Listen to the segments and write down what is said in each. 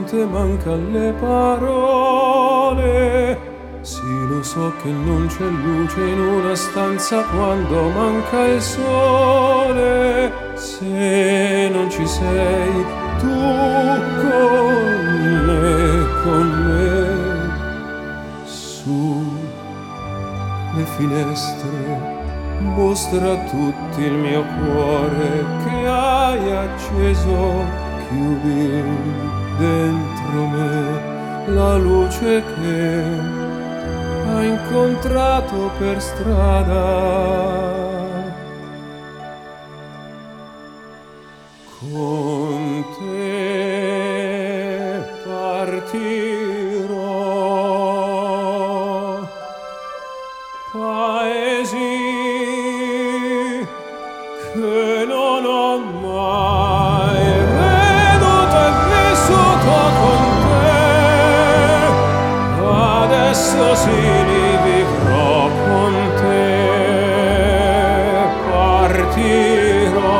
all'orizzonte mancan le parole. Sì, lo so che non c'è luce in una stanza quando manca il sole. Se non ci sei tu con me, su le finestre mostra a tutti il mio cuore che hai acceso, chiudi dentro me la luce che hai incontrato per strada. Con te partirò, paesi che non ho mai veduto e vissuto con te, adesso sì li vivrò con te. Partirò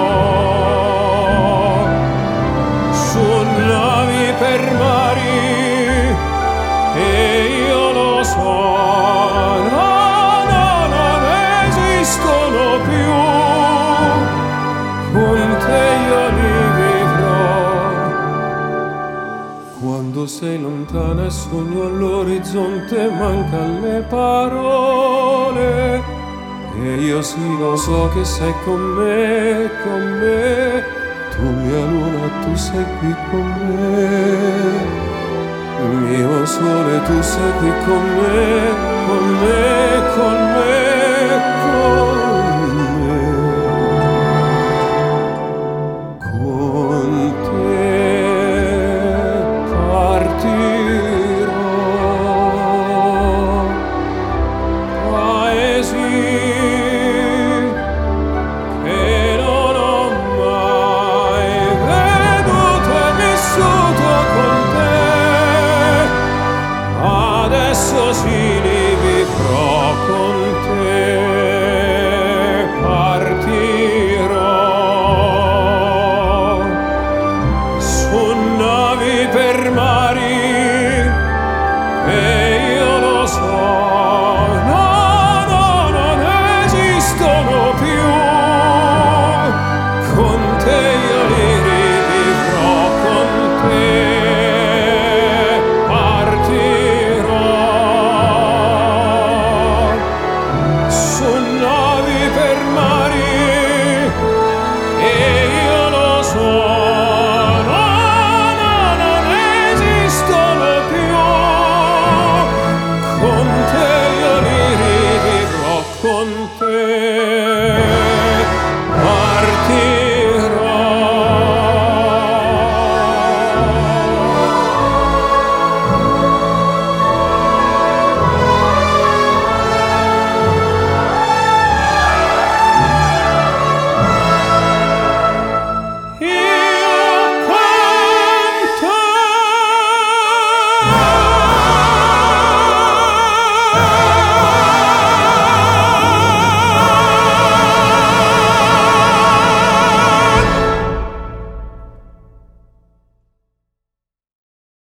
su navi per mari e io lo so, non esistono più. Con te io li vivrò. Quando sei lontana e sogno all'orizzonte mancan le parole. E io sì lo so che sei con me, con me. Tu mia luna, tu sei qui con me. Mio sole, tu sei qui con me, con me, con me.